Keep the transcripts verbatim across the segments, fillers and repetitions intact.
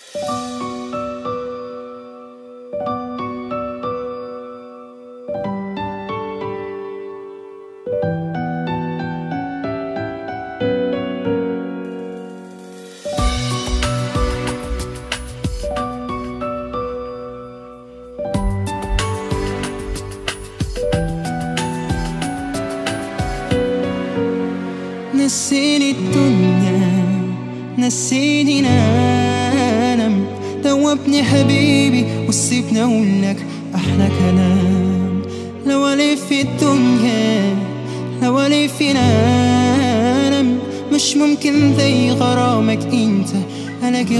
نسيني الدنيا نسيني نام، دوبني حبيبي وسيبني اقولك احلى كلام. لو الف الدنيا لو الف نام، مش ممكن زي غرامك انت الاقي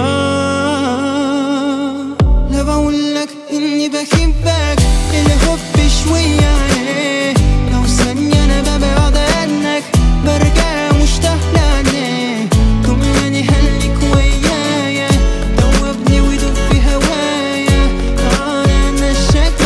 غرام. لو بقولك اني بحبك الحب شوية عليه، لو ثانية انا ببعد عنك برجع مشتاق لعناك. طمني خليك ويايا، دوبني ودوب في هوايا، انا نشاك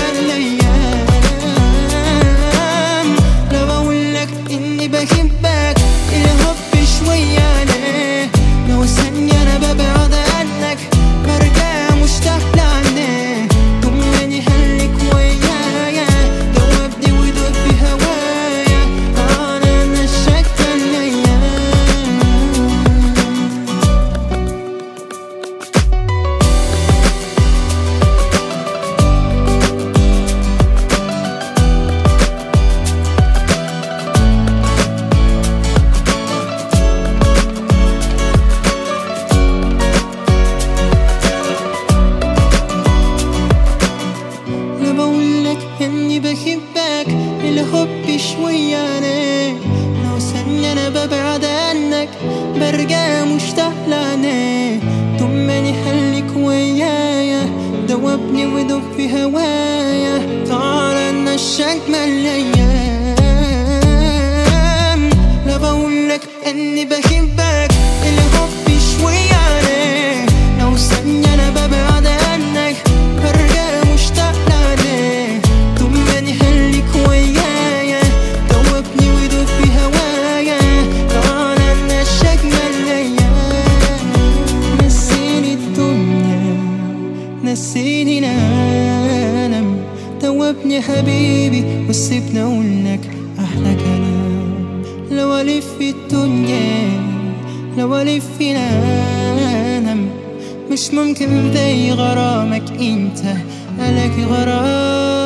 الايام. لو بقولك اني بحبك الحب شوية عليه، لو ثانية انا ببعد عنك برجع مشتاق لعناك. طمني خليك ويايا، دوبني ودوب في هوايا، انا نشاك لو بقولك اني بحبك الحب شوية عليك، لو ثانية انا ببعد عنك برجع مشتاق لعناك. طمني خليك ويايا، دوبني ودوب في هوايا، تعالى نشاك من الايام. لو بقولك اني بحبك الحب شوية عليك، لو ثانية انا ببعد عنك برجع مشتاق لعناك. طمني خليك ويايا، دوبني ودوب في هوايا، تعالى نشاك من الايام. نسيني الدنيا نسيني نام، دوبني حبيبي وسيبني اقولك احلى كلام. لو الف الدنيا لو الف نام، مش ممكن زي غرامك انت الاقي غرام.